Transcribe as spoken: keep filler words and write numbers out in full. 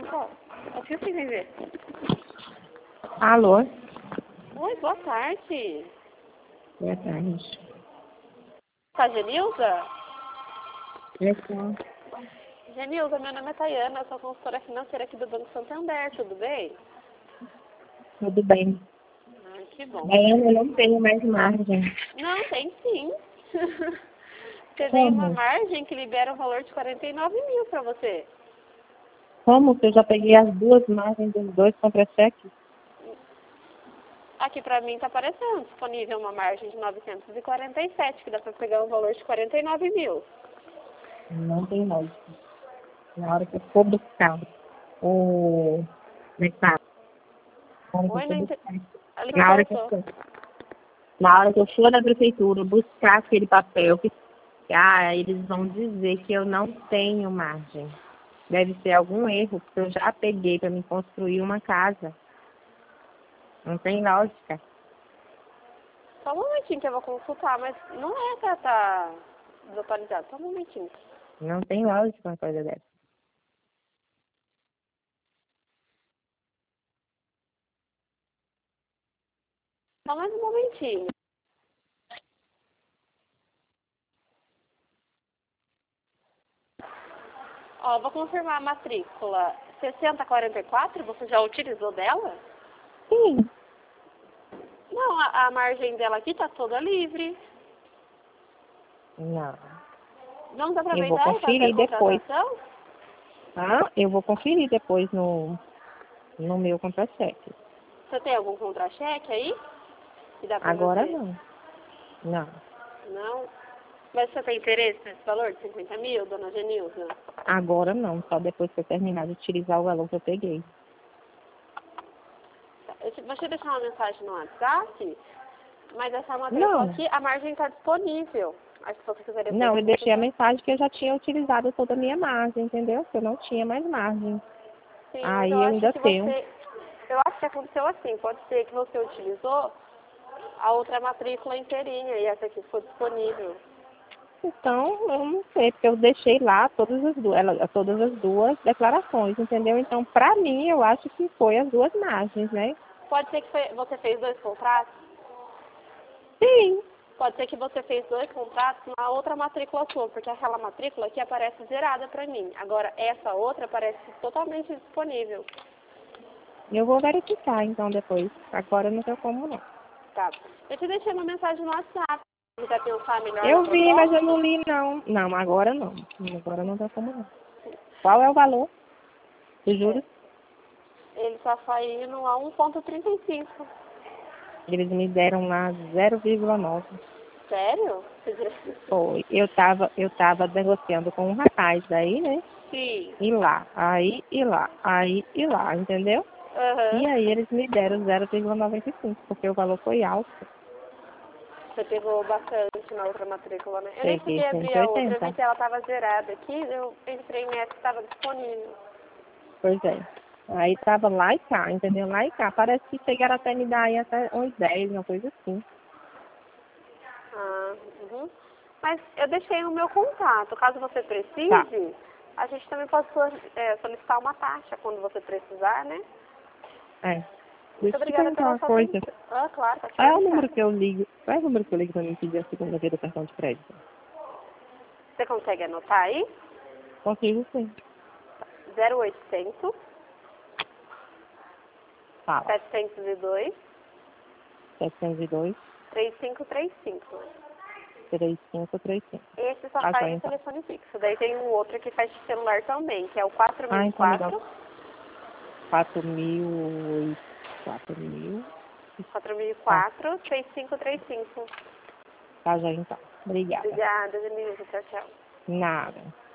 Ó, o que você vem ver? Alô? Oi, boa tarde. Boa tarde. Tá, Genilza? É só. Genilza, meu nome é Tayana, eu sou consultora financeira aqui do Banco Santander, tudo bem? Tudo bem. Ai, que bom. Baiana, eu não tenho mais margem. Não, tem sim. Você tem uma Como? margem que libera um valor de quarenta e nove mil para você. Como que eu já peguei as duas margens dos dois contra-cheques? Aqui para mim está aparecendo disponível uma margem de novecentos e quarenta e sete, que dá para pegar um valor de quarenta e nove mil. Não tem lógica. Na hora que eu for buscar o mercado, na hora que eu Oi, for não ente... buscar, Ali não na hora que eu cortou. for, na hora que eu for na prefeitura buscar aquele papel, que, ah, eles vão dizer que eu não tenho margem. Deve ser algum erro, porque eu já peguei para me construir uma casa. Não tem lógica. Só um momentinho que eu vou consultar, mas não é que ela tá desatualizada. Só um momentinho. Não tem lógica uma coisa dessa. Só mais um momentinho. Ó, vou confirmar a matrícula. sessenta quarenta e quatro, você já utilizou dela? Sim. Não, a, a margem dela aqui tá toda livre. Não. Vamos Eu vou aproveitar e fazer a conferir depois. contratação? Tá? Eu vou conferir depois no, no meu contra-cheque. Você tem algum contra-cheque aí? Que dá pra Agora você? não. Não. Não? Mas você tem interesse nesse valor de cinquenta mil, dona Genilza? Agora não. Só depois que eu terminar de utilizar o valor que eu peguei. Tá, eu te- vou te deixar uma mensagem no WhatsApp, mas essa matrícula Não. aqui, a margem está disponível. Aí se você quiser depois Não, eu deixei a consultar. mensagem que eu já tinha utilizado toda a minha margem, entendeu? Que eu não tinha mais margem. Sim, mas eu Aí eu acho ainda que tenho. você... Eu acho que aconteceu assim. Pode ser que você utilizou a outra matrícula inteirinha e essa aqui ficou disponível. Então, eu não sei, porque eu deixei lá todas as duas, ela- todas as duas declarações, entendeu? Então, pra mim, eu acho que foi as duas margens, né? Pode ser que foi- você fez dois contratos? Sim. Pode ser que você fez dois contratos na outra matrícula sua, porque aquela matrícula aqui aparece zerada para mim. Agora, essa outra aparece totalmente disponível. Eu vou verificar, então, depois. Agora não tem como, não. Tá. Eu te deixei uma mensagem no WhatsApp. Se quiser pensar melhor na Eu vi, mas eu proposta, não li, não. Não, agora não. Agora não tem como, não. Qual é o valor? Tu é, juros? ele está saindo a um ponto trinta e cinco. Eles me deram lá zero vírgula nove. Sério? Foi. Eu tava, eu tava negociando com um rapaz daí, né? Sim. E lá, aí e lá, aí e lá, entendeu? Aham. E aí eles me deram zero vírgula noventa e cinco, porque o valor foi alto. Você pegou bastante na outra matrícula, né? Eu nem Peguei consegui abrir cento e a outra, eu vi oitenta. que ela estava zerada aqui, eu entrei nessa que estava disponível. Pois é. Aí tava lá e cá, entendeu? Lá e cá. Parece que chegaram até me dar aí até uns dez, uma coisa assim. Ah, uhum. Mas eu deixei o meu contato. Caso você Tá. precise, a gente também pode so- é, solicitar uma taxa quando você precisar, né? É. Muito Deixa eu te obrigada perguntar pela uma sua coisa. atenção. Ah, claro, pode Qual é o perguntar. número que eu ligo? Qual é o número que eu ligo pra mim pedir a segunda via do cartão de crédito? Você consegue anotar aí? Consigo sim. zero oitocentos, Fala. setecentos e dois, setecentos e dois, três cinco três cinco. três cinco três cinco. Esse só Tá, faz já de então. telefone fixo. Daí tem um outro que faz de celular também, que é o Ah, então me dá quatro mil e quatro, quatro mil. quatro mil. quatro mil e Tá, quatro, seis cinco três cinco. tá já então. Obrigada. Obrigada, Denise. Tchau, tchau. Nada.